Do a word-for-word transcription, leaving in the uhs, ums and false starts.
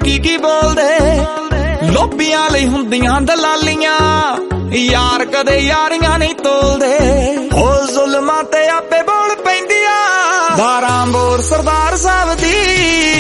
ਕੀ ਕੀ ਬੋਲਦੇ। ਲੋਭੀਆਂ ਲਈ ਹੁੰਦੀਆਂ ਦਲਾਲੀਆਂ, ਯਾਰ ਕਦੇ ਯਾਰੀਆਂ ਨਹੀਂ ਤੋਲਦੇ। ਹੋ ਜ਼ੁਲਮਾਂ ਤੇ ਆਪੇ ਬੋਲ ਪੈਂਦੀਆਂ, ਬਾਰਾਂ ਬੋਰ ਸਰਦਾਰ ਸਾਹਿਬ ਦੀ।